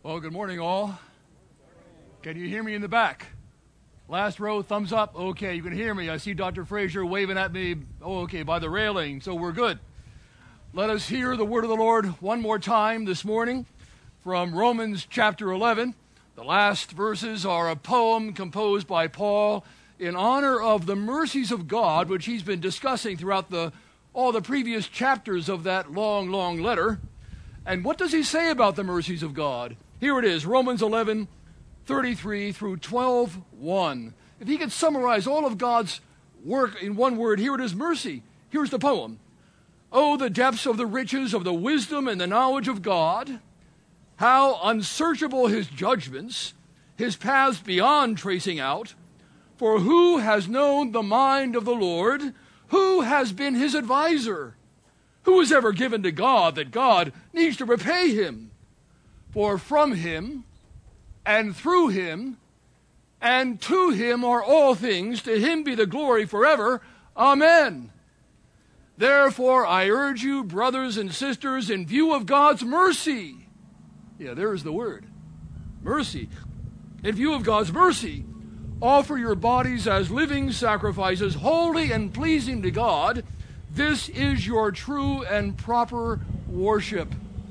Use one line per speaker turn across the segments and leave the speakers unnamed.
Well, good morning, all. Can you hear me in the back? Last row, thumbs up. Okay, you can hear me. I see Dr. Frazier waving at me. Oh, okay, by the railing, so we're good. Let us hear the word of the Lord one more time this morning from Romans chapter 11. The last verses are a poem composed by Paul in honor of the mercies of God, which he's been discussing throughout all the previous chapters of that long, long letter. And what does he say about the mercies of God? Here it is, Romans 11, 33 through 12:1. If he could summarize all of God's work in one word, here it is, mercy. Here's the poem. Oh, the depths of the riches of the wisdom and the knowledge of God, how unsearchable his judgments, his paths beyond tracing out. For who has known the mind of the Lord? Who has been his advisor? Who has ever given to God that God needs to repay him? For from him, and through him, and to him are all things. To him be the glory forever. Amen. Therefore, I urge you, brothers and sisters, in view of God's mercy. Yeah, there's the word. Mercy. In view of God's mercy, offer your bodies as living sacrifices, holy and pleasing to God. This is your true and proper worship.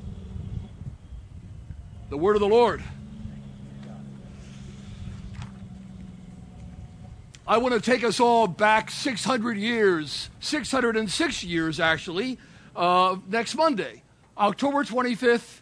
The word of the Lord. I want to take us all back 600 years, 606 years actually, next Monday, October 25th,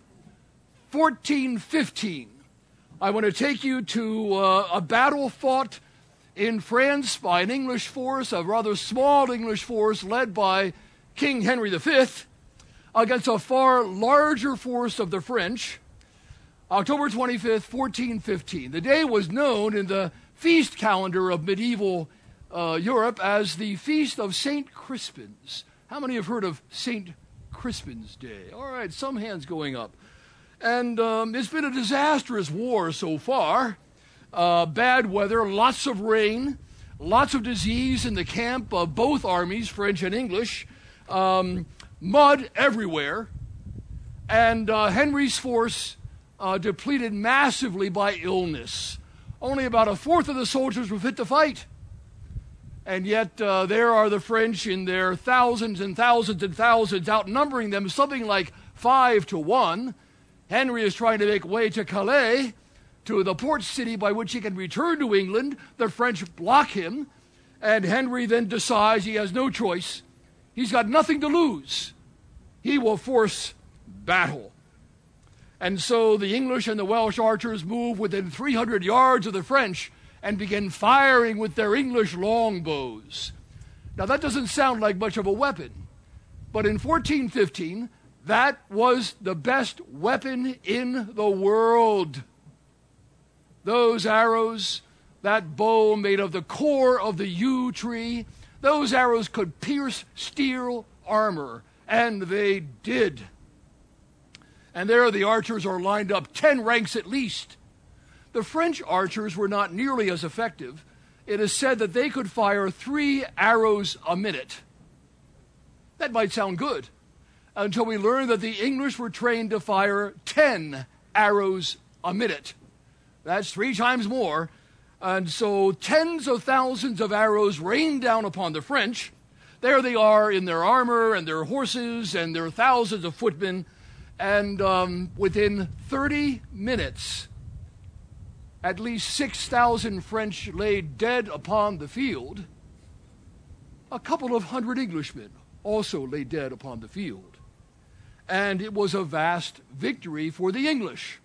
1415. I want to take you to a battle fought in France by an English force, a rather small English force led by King Henry V, against a far larger force of the French. October 25th, 1415. The day was known in the feast calendar of medieval Europe as the Feast of St. Crispin's. How many have heard of St. Crispin's Day? All right, some hands going up. And it's been a disastrous war so far. Bad weather, lots of rain, lots of disease in the camp of both armies, French and English, mud everywhere, and Henry's force depleted massively by illness. Only about a fourth of the soldiers were fit to fight. And yet there are the French in their thousands and thousands and thousands, outnumbering them something like 5-1. Henry is trying to make way to Calais, to the port city by which he can return to England. The French block him, and Henry then decides he has no choice. He's got nothing to lose. He will force battle. And so the English and the Welsh archers move within 300 yards of the French and begin firing with their English longbows. Now that doesn't sound like much of a weapon, but in 1415, that was the best weapon in the world. Those arrows, that bow made of the core of the yew tree, those arrows could pierce steel armor, and they did. And there the archers are lined up 10 ranks at least. The French archers were not nearly as effective. It is said that they could fire 3 arrows a minute. That might sound good, until we learn that the English were trained to fire 10 arrows a minute. That's 3 times more. And so tens of thousands of arrows rain down upon the French. There they are in their armor and their horses and their thousands of footmen. And within 30 minutes, at least 6,000 French lay dead upon the field. A couple of hundred Englishmen also lay dead upon the field. And it was a vast victory for the English.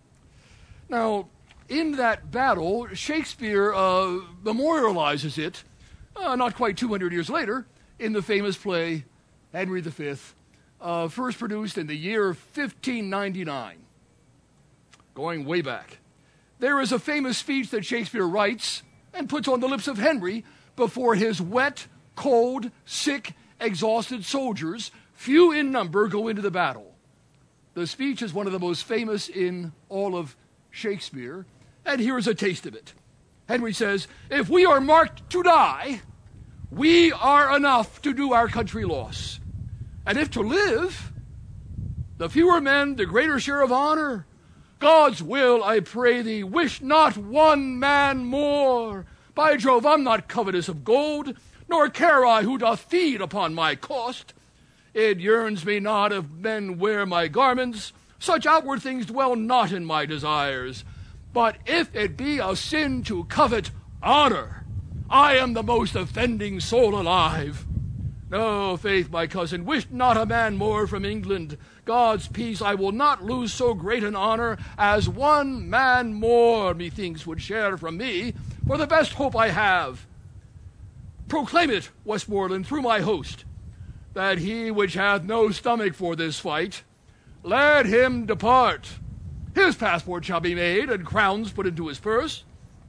Now, in that battle, Shakespeare memorializes it, not quite 200 years later, in the famous play Henry V, first produced in the year 1599, going way back. There is a famous speech that Shakespeare writes and puts on the lips of Henry before his wet, cold, sick, exhausted soldiers, few in number, go into the battle. The speech is one of the most famous in all of Shakespeare, and here is a taste of it. Henry says, "If we are marked to die, we are enough to do our country loss. And if to live, the fewer men, the greater share of honor. God's will, I pray thee, wish not one man more. By Jove, I'm not covetous of gold, nor care I who doth feed upon my cost. It yearns me not if men wear my garments, such outward things dwell not in my desires. But if it be a sin to covet honor, I am the most offending soul alive. No, faith, my cousin, wish not a man more from England. God's peace, I will not lose so great an honor as one man more, methinks, would share from me, for the best hope I have. Proclaim it, Westmoreland, through my host, that he which hath no stomach for this fight, let him depart. His passport shall be made, and crowns put into his purse.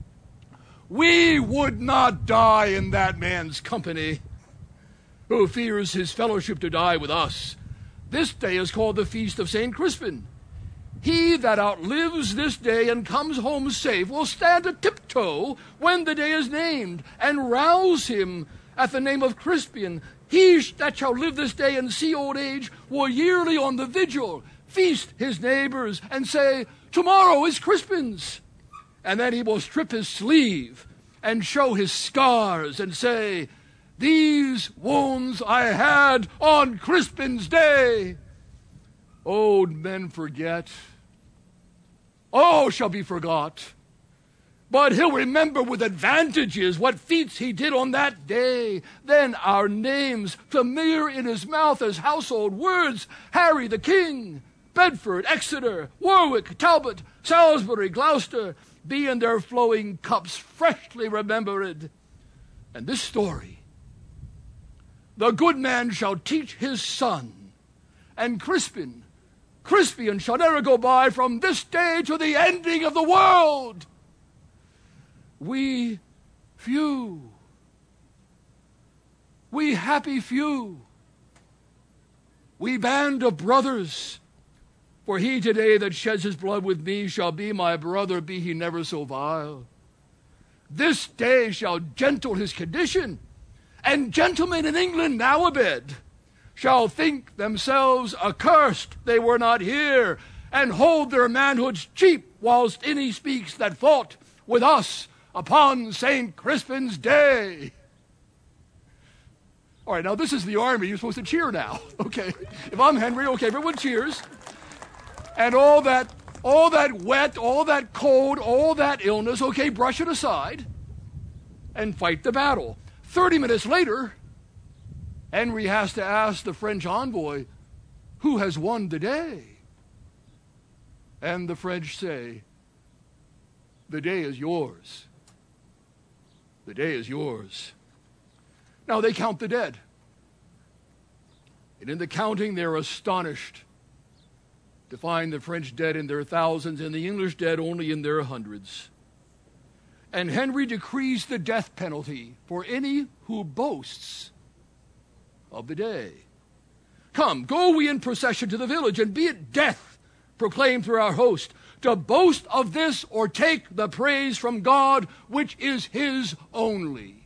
We would not die in that man's company, who fears his fellowship to die with us. This day is called the Feast of St. Crispin. He that outlives this day and comes home safe will stand a tiptoe when the day is named, and rouse him at the name of Crispian. He that shall live this day and see old age will yearly on the vigil feast his neighbors and say, tomorrow is Crispin's. And then he will strip his sleeve and show his scars and say, these wounds I had on Crispin's day. Old men forget. All shall be forgot. But he'll remember with advantages what feats he did on that day. Then our names, familiar in his mouth as household words, Harry the King, Bedford, Exeter, Warwick, Talbot, Salisbury, Gloucester, be in their flowing cups freshly remembered. And this story, the good man shall teach his son, and Crispian shall never go by from this day to the ending of the world. We few, we happy few, we band of brothers, for he today that sheds his blood with me shall be my brother, be he never so vile. This day shall gentle his condition, and gentlemen in England now abed shall think themselves accursed they were not here, and hold their manhoods cheap, whilst any speaks that fought with us upon St. Crispin's day. All right, now this is the army. You're supposed to cheer now. Okay, if I'm Henry, okay, everyone cheers. And all that wet, all that cold, all that illness, okay, brush it aside and fight the battle. 30 minutes later, Henry has to ask the French envoy, who has won the day? And the French say, the day is yours. The day is yours. Now they count the dead. And in the counting, they're astonished to find the French dead in their thousands and the English dead only in their hundreds. And Henry decrees the death penalty for any who boasts of the day. Come, go we in procession to the village, and be it death proclaimed through our host, to boast of this or take the praise from God, which is his only.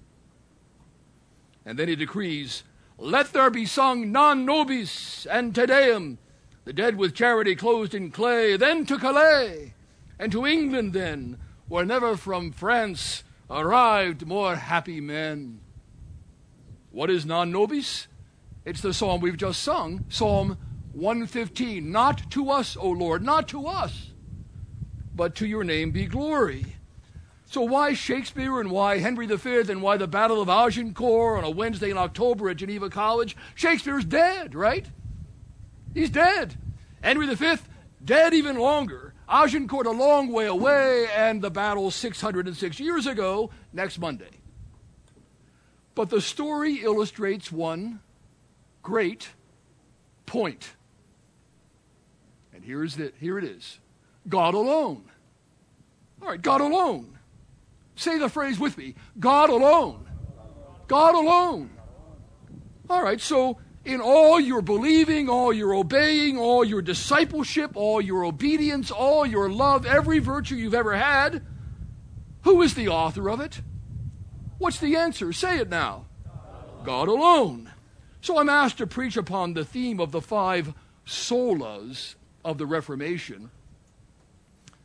And then he decrees, let there be sung non nobis and Te Deum, the dead with charity closed in clay, then to Calais, and to England then, where never from France arrived more happy men. What is non nobis? It's the psalm we've just sung, Psalm 115. Not to us, O Lord, not to us, but to your name be glory. So why Shakespeare and why Henry V and why the Battle of Agincourt on a Wednesday in October at Geneva College? Shakespeare's dead, right? He's dead. Henry V, dead even longer. Agincourt a long way away, and the battle 606 years ago, next Monday. But the story illustrates one great point. And here it is. God alone. All right, God alone. Say the phrase with me. God alone. God alone. All right, so in all your believing, all your obeying, all your discipleship, all your obedience, all your love, every virtue you've ever had, who is the author of it? What's the answer? Say it now. God alone. So I'm asked to preach upon the theme of the 5 solas of the Reformation.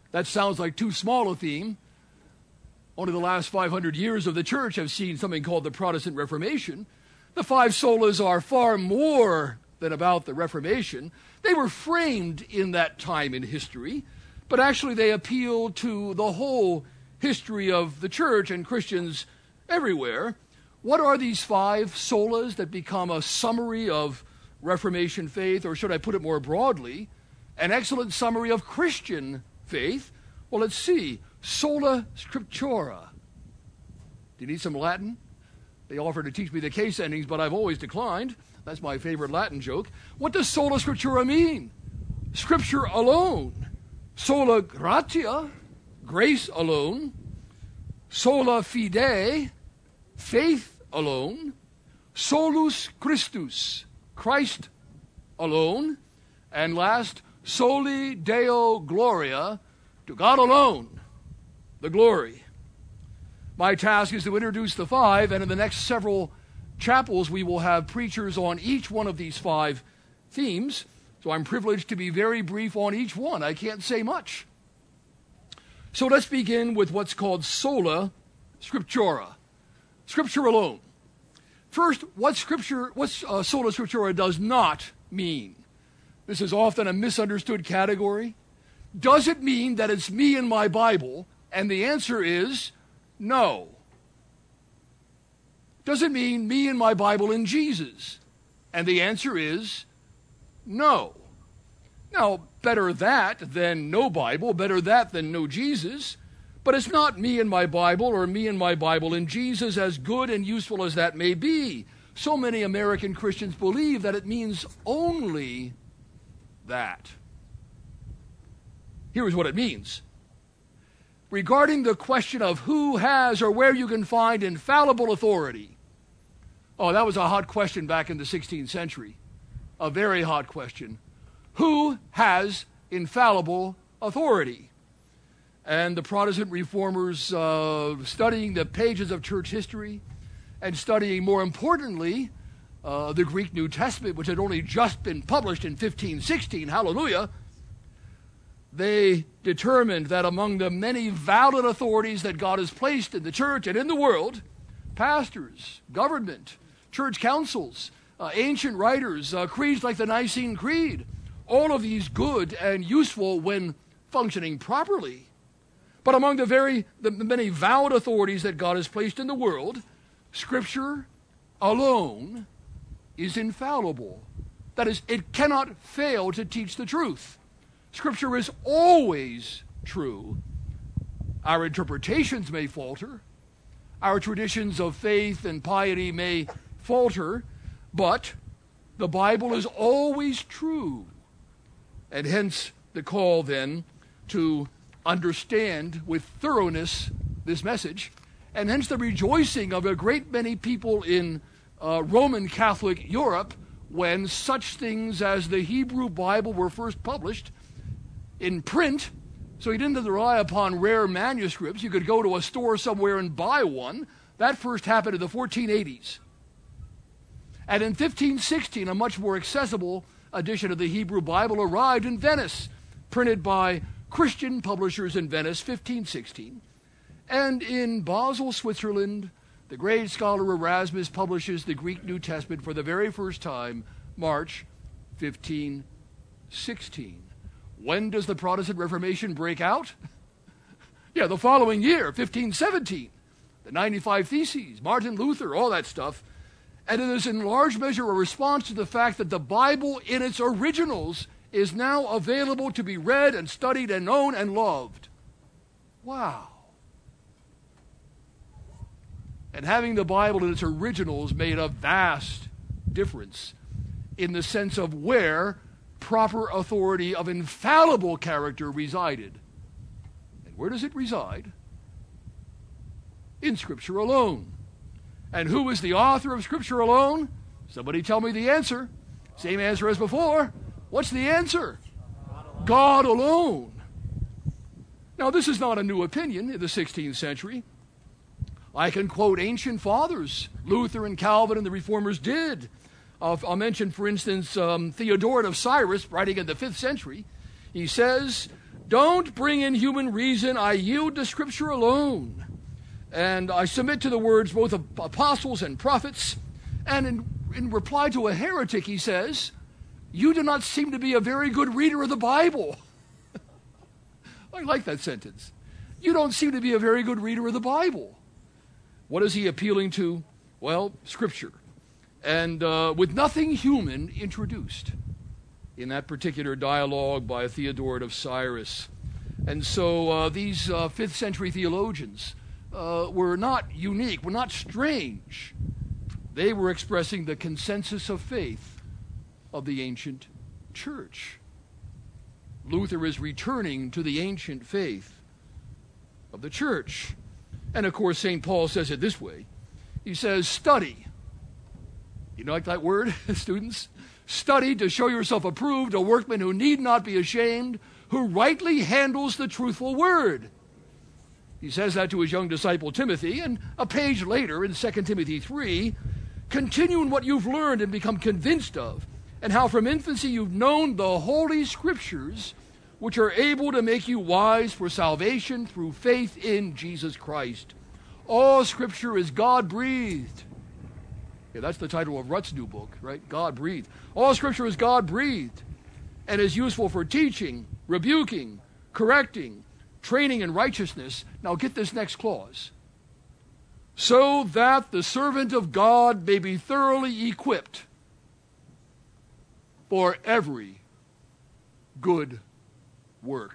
That sounds like too small a theme. Only the last 500 years of the church have seen something called the Protestant Reformation. The five solas are far more than about the Reformation. They were framed in that time in history, but actually they appeal to the whole history of the church and Christians everywhere. What are these five solas that become a summary of Reformation faith, or should I put it more broadly, an excellent summary of Christian faith? Well, let's see. Sola Scriptura. Do you need some Latin? They offered to teach me the case endings, but I've always declined. That's my favorite Latin joke. What does sola scriptura mean? Scripture alone. Sola gratia, grace alone. Sola fide, faith alone. Solus Christus, Christ alone. And last, soli Deo gloria, to God alone, the glory. My task is to introduce the five, and in the next several chapels we will have preachers on each one of these five themes. So I'm privileged to be very brief on each one. I can't say much. So let's begin with what's called sola scriptura, Scripture alone. First, what sola scriptura does not mean. This is often a misunderstood category. Does it mean that it's me and my Bible? And the answer is no. Does it mean me and my Bible and Jesus? And the answer is no. Now, better that than no Bible, better that than no Jesus. But it's not me and my Bible or me and my Bible and Jesus, as good and useful as that may be. So many American Christians believe that it means only that. Here's what it means. Regarding the question of who has or where you can find infallible authority. Oh, that was a hot question back in the 16th century. A very hot question. Who has infallible authority? And the Protestant reformers, studying the pages of church history and studying, more importantly, the Greek New Testament, which had only just been published in 1516, hallelujah, they determined that among the many valid authorities that God has placed in the church and in the world, pastors, government, church councils, ancient writers, creeds like the Nicene Creed, all of these good and useful when functioning properly. But among the many valid authorities that God has placed in the world, Scripture alone is infallible. That is, it cannot fail to teach the truth. Scripture is always true. Our interpretations may falter. Our traditions of faith and piety may falter, but the Bible is always true. And hence the call then to understand with thoroughness this message, and hence the rejoicing of a great many people in Roman Catholic Europe when such things as the Hebrew Bible were first published in print. So you didn't have to rely upon rare manuscripts. You could go to a store somewhere and buy one. That first happened in the 1480s. And in 1516, a much more accessible edition of the Hebrew Bible arrived in Venice, printed by Christian publishers in Venice, 1516. And in Basel, Switzerland, the great scholar Erasmus publishes the Greek New Testament for the very first time, March 1516. When does the Protestant Reformation break out? The following year, 1517. The 95 Theses, Martin Luther, all that stuff. And it is in large measure a response to the fact that the Bible in its originals is now available to be read and studied and known and loved. Wow. And having the Bible in its originals made a vast difference in the sense of where proper authority of infallible character resided. And where does it reside? In Scripture alone. And who is the author of Scripture alone? Somebody tell me the answer. Same answer as before. What's the answer? God alone. Now, this is not a new opinion in the 16th century. I can quote ancient fathers. Luther and Calvin and the Reformers did. I'll mention, for instance, Theodoret of Cyrus, writing in the 5th century. He says, Don't bring in human reason. I yield to Scripture alone. And I submit to the words both of apostles and prophets. And in reply to a heretic, he says, you do not seem to be a very good reader of the Bible. I like that sentence. You don't seem to be a very good reader of the Bible. What is he appealing to? Well, Scripture. And with nothing human introduced in that particular dialogue by Theodoret of Cyrus. And so these 5th century theologians were not unique, were not strange. They were expressing the consensus of faith of the ancient church. Luther is returning to the ancient faith of the church. And of course, St. Paul says it this way. He says, study. You like that word, students? Study to show yourself approved, a workman who need not be ashamed, who rightly handles the truthful word. He says that to his young disciple Timothy, and a page later in 2 Timothy 3, continue in what you've learned and become convinced of, and how from infancy you've known the Holy Scriptures, which are able to make you wise for salvation through faith in Jesus Christ. All Scripture is God-breathed. Yeah, that's the title of Rutt's new book, right? God-breathed. All Scripture is God-breathed and is useful for teaching, rebuking, correcting, training in righteousness. Now get this next clause. So that the servant of God may be thoroughly equipped for every good work.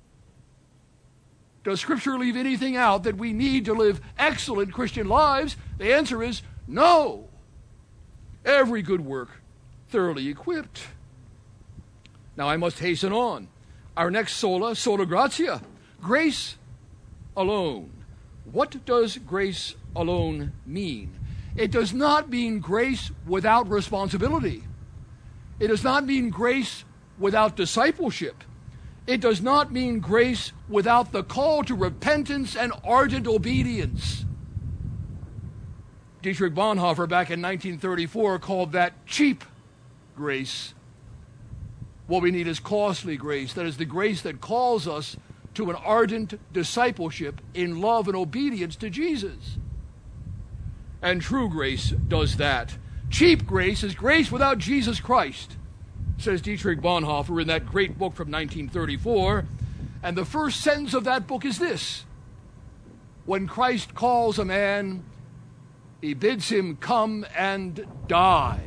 Does Scripture leave anything out that we need to live excellent Christian lives? The answer is no. Every good work thoroughly equipped. Now I must hasten on. Our next sola gratia, grace alone. What does grace alone mean? It does not mean grace without responsibility. It does not mean grace without discipleship. It does not mean grace without the call to repentance and ardent obedience. Dietrich Bonhoeffer back in 1934 called that cheap grace. What we need is costly grace. That is the grace that calls us to an ardent discipleship in love and obedience to Jesus. And true grace does that. Cheap grace is grace without Jesus Christ, says Dietrich Bonhoeffer in that great book from 1934. And the first sentence of that book is this: when Christ calls a man, he bids him come and die.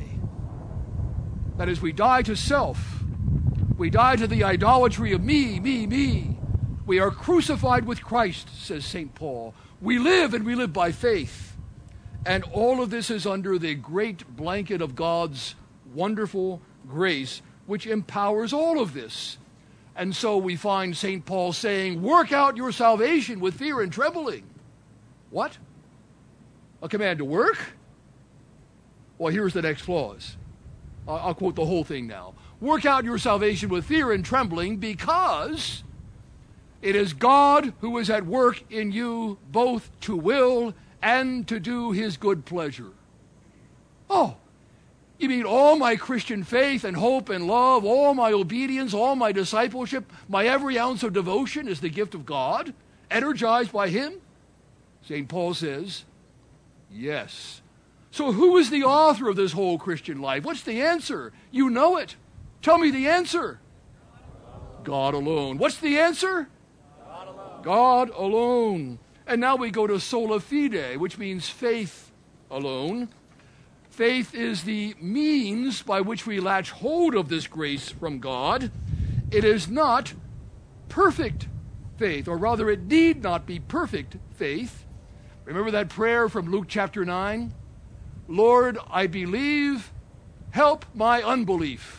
That is, we die to self. We die to the idolatry of me, me, me. We are crucified with Christ, says St. Paul. We live, and we live by faith. And all of this is under the great blanket of God's wonderful grace, which empowers all of this. And so we find St. Paul saying, work out your salvation with fear and trembling. What? A command to work? Well, here's the next clause. I'll quote the whole thing now. Work out your salvation with fear and trembling, because it is God who is at work in you both to will and to do his good pleasure. Oh, you mean all my Christian faith and hope and love, all my obedience, all my discipleship, my every ounce of devotion is the gift of God, energized by him? St. Paul says, yes. So who is the author of this whole Christian life? What's the answer? You know it. Tell me the answer. God alone. What's the answer? God alone. God alone. And now we go to sola fide, which means faith alone. Faith is the means by which we latch hold of this grace from God. It is not perfect faith, or rather it need not be perfect faith. Remember that prayer from Luke chapter 9? Lord, I believe, help my unbelief.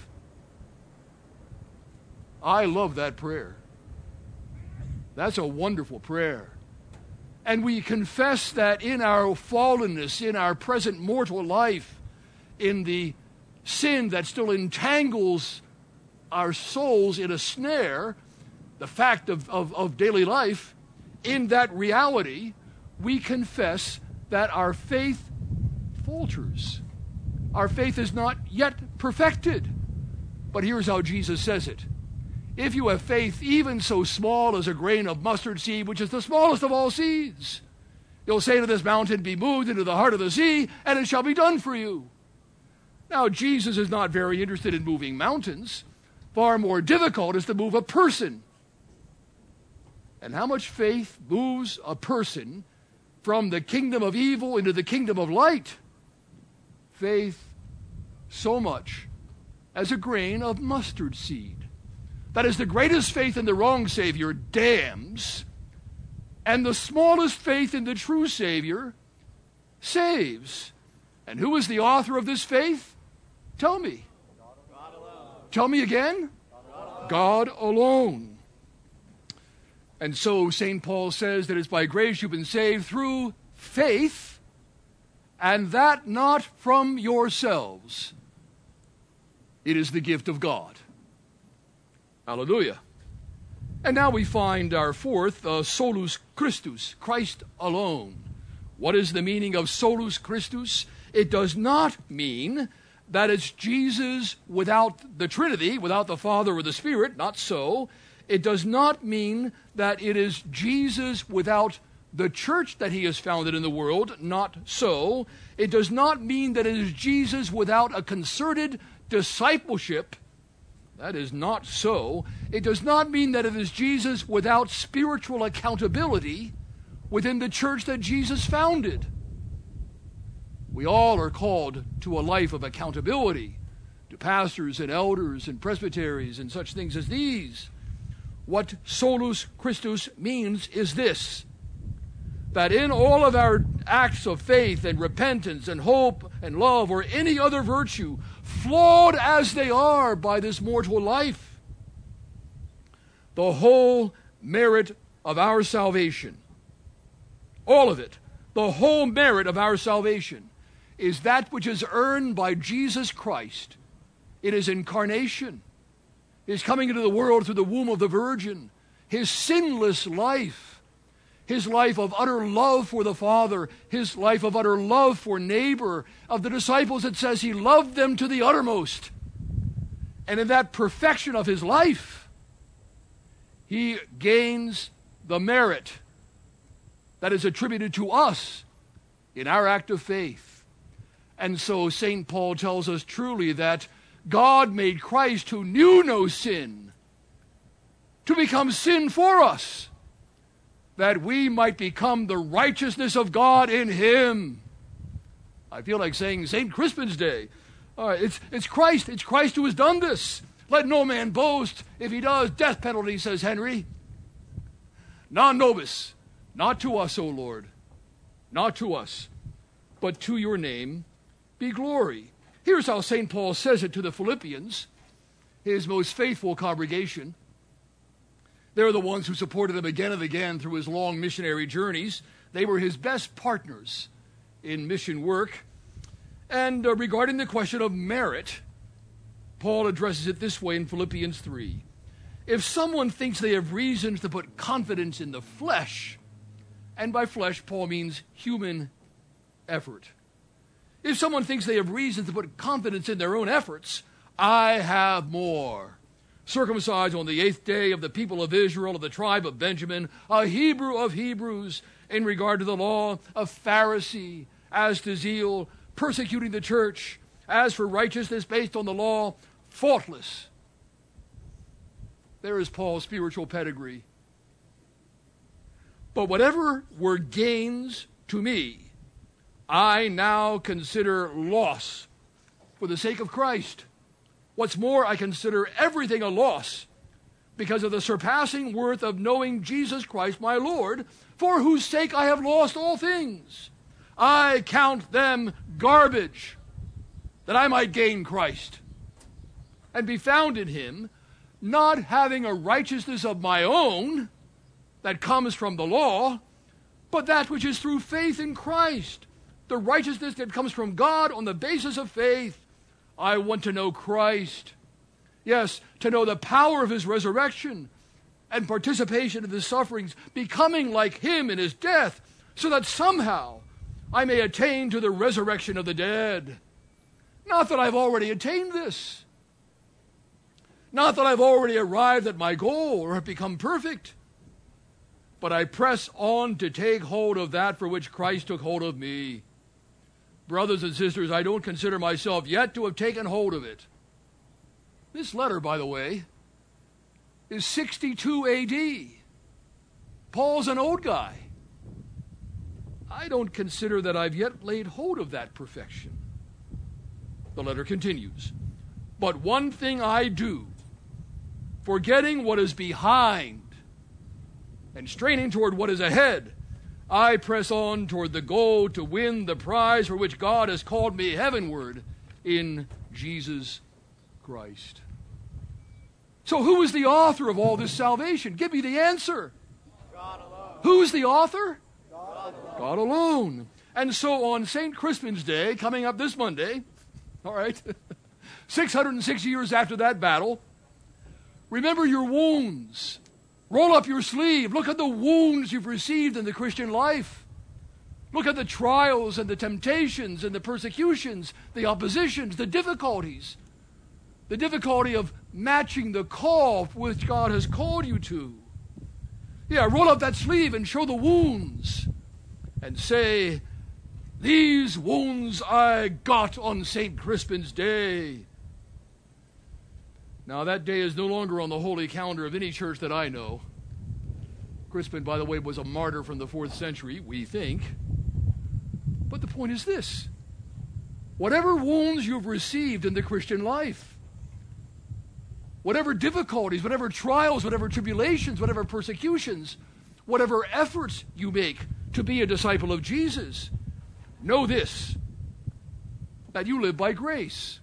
I love that prayer. That's a wonderful prayer. And we confess that in our fallenness, in our present mortal life, in the sin that still entangles our souls in a snare, the fact of daily life, in that reality, we confess that our faith falters. Our faith is not yet perfected. But here's how Jesus says it. if you have faith even so small as a grain of mustard seed, which is the smallest of all seeds, you'll say to this mountain, be moved into the heart of the sea, and it shall be done for you. Now, Jesus is not very interested in moving mountains. Far more difficult is to move a person. And how much faith moves a person from the kingdom of evil into the kingdom of light? Faith so much as a grain of mustard seed. That is, the greatest faith in the wrong Savior damns, and the smallest faith in the true Savior saves. And who is the author of this faith? Tell me.
God alone.
Tell me again. God alone. And so St. Paul says that it's by grace you've been saved through faith, and that not from yourselves. It is the gift of God. Hallelujah. And now we find our fourth, solus Christus, Christ alone. What is the meaning of solus Christus? It does not mean that it's Jesus without the Trinity, without the Father or the Spirit, not so. It does not mean that it is Jesus without the church that he has founded in the world, not so. It does not mean that it is Jesus without a concerted discipleship. That is not so. It does not mean that it is Jesus without spiritual accountability within the church that Jesus founded. We all are called to a life of accountability, to pastors and elders and presbyteries and such things as these. What solus Christus means is this: that in all of our acts of faith and repentance and hope and love or any other virtue, flawed as they are by this mortal life, the whole merit of our salvation, all of it, the whole merit of our salvation, is that which is earned by Jesus Christ. It is incarnation, his coming into the world through the womb of the Virgin, his sinless life, his life of utter love for the Father, his life of utter love for neighbor. Of the disciples, it says he loved them to the uttermost. And in that perfection of his life, he gains the merit that is attributed to us in our act of faith. And so St. Paul tells us truly that God made Christ, who knew no sin, to become sin for us, that we might become the righteousness of God in him. I feel like saying St. Crispin's Day. It's Christ. It's Christ who has done this. Let no man boast. If he does, death penalty, says Henry. Non nobis. Not to us, O Lord. Not to us. But to your name be glory. Here's how St. Paul says it to the Philippians, his most faithful congregation. They're the ones who supported him again and again through his long missionary journeys. They were his best partners in mission work. And regarding the question of merit, Paul addresses it this way in Philippians 3. If someone thinks they have reasons to put confidence in the flesh, and by flesh, Paul means human effort. If someone thinks they have reasons to put confidence in their own efforts, I have more. Circumcised on the 8th day, of the people of Israel, of the tribe of Benjamin, a Hebrew of Hebrews, in regard to the law, a Pharisee, as to zeal, persecuting the church, as for righteousness based on the law, faultless. There is Paul's spiritual pedigree. But whatever were gains to me, I now consider loss for the sake of Christ. What's more, I consider everything a loss because of the surpassing worth of knowing Jesus Christ, my Lord, for whose sake I have lost all things. I count them garbage, that I might gain Christ and be found in him, not having a righteousness of my own that comes from the law, but that which is through faith in Christ, the righteousness that comes from God on the basis of faith. I want to know Christ. Yes, to know the power of his resurrection and participation in his sufferings, becoming like him in his death, so that somehow I may attain to the resurrection of the dead. Not that I've already attained this. Not that I've already arrived at my goal or have become perfect, but I press on to take hold of that for which Christ took hold of me. Brothers and sisters, I don't consider myself yet to have taken hold of it. This letter, by the way, is 62 A.D. Paul's an old guy. I don't consider that I've yet laid hold of that perfection. The letter continues. But one thing I do, forgetting what is behind and straining toward what is ahead, I press on toward the goal to win the prize for which God has called me heavenward in Jesus Christ. So who is the author of all this salvation? Give me the answer.
God alone.
Who's the author?
God alone.
God alone. And so on St. Crispin's Day, coming up this Monday, all right, 606 years after that battle, remember your wounds. Roll up your sleeve. Look at the wounds you've received in the Christian life. Look at the trials and the temptations and the persecutions, the oppositions, the difficulties. The difficulty of matching the call which God has called you to. Yeah, roll up that sleeve and show the wounds and say, these wounds I got on St. Crispin's Day. Now, that day is no longer on the holy calendar of any church that I know. Crispin, by the way, was a martyr from the 4th century, we think. But the point is this. Whatever wounds you've received in the Christian life, whatever difficulties, whatever trials, whatever tribulations, whatever persecutions, whatever efforts you make to be a disciple of Jesus, know this, that you live by grace.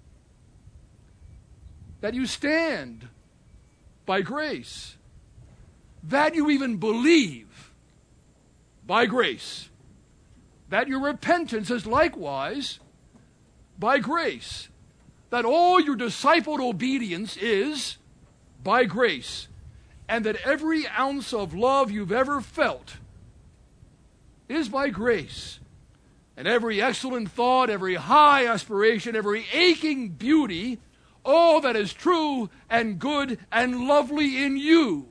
That you stand by grace, that you even believe by grace, that your repentance is likewise by grace, that all your discipled obedience is by grace, and that every ounce of love you've ever felt is by grace, and every excellent thought, every high aspiration, every aching beauty, all that is true and good and lovely in you,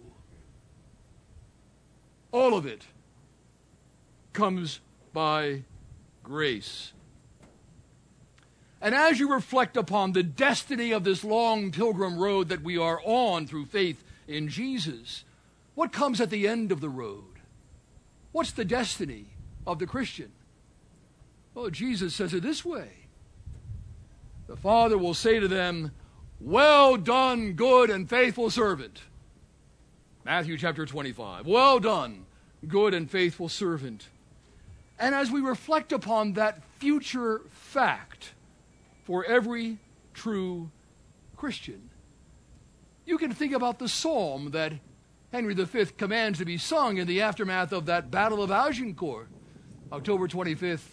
all of it comes by grace. And as you reflect upon the destiny of this long pilgrim road that we are on through faith in Jesus, what comes at the end of the road? What's the destiny of the Christian? Well, Jesus says it this way. The Father will say to them, well done, good and faithful servant. Matthew chapter 25. Well done, good and faithful servant. And as we reflect upon that future fact for every true Christian, you can think about the psalm that Henry V commands to be sung in the aftermath of that Battle of Agincourt, October 25th,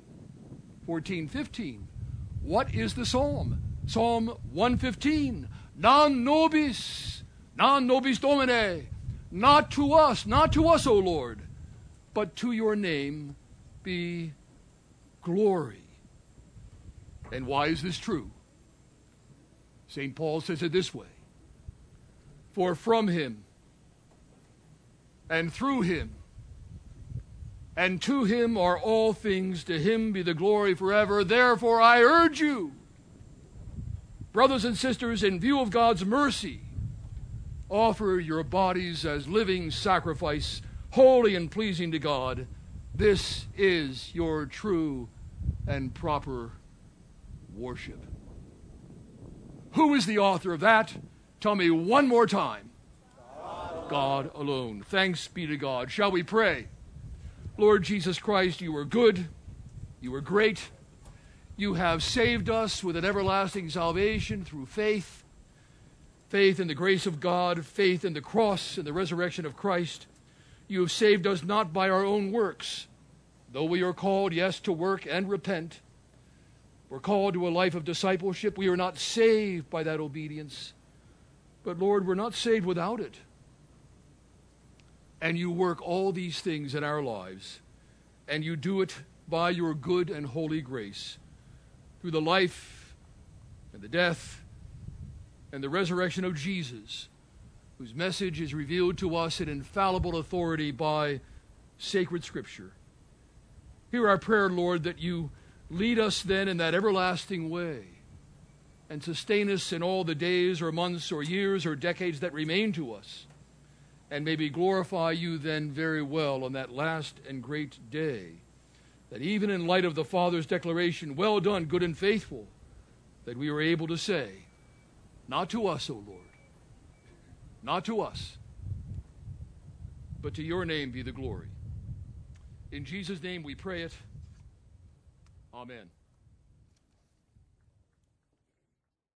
1415. What is the psalm? Psalm 115, non nobis Domine, not to us, O Lord, but to your name be glory. And why is this true? St. Paul says it this way, for from him, and through him, and to him are all things, to him be the glory forever. Therefore I urge you, brothers and sisters, in view of God's mercy, offer your bodies as living sacrifice, holy and pleasing to God. This is your true and proper worship. Who is the author of that? Tell me one more time. God alone. Thanks be to God. Shall we pray? Lord Jesus Christ, you are good. You are great. You have saved us with an everlasting salvation through faith. Faith in the grace of God, faith in the cross and the resurrection of Christ. You have saved us not by our own works, though we are called, yes, to work and repent. We're called to a life of discipleship. We are not saved by that obedience. But Lord, we're not saved without it. And you work all these things in our lives. And you do it by your good and holy grace, through the life and the death and the resurrection of Jesus, whose message is revealed to us in infallible authority by sacred Scripture. Hear our prayer, Lord, that you lead us then in that everlasting way and sustain us in all the days or months or years or decades that remain to us, and maybe glorify you then very well on that last and great day, that even in light of the Father's declaration, well done, good and faithful, that we are able to say, not to us, O Lord, not to us, but to your name be the glory. In Jesus' name we pray it. Amen.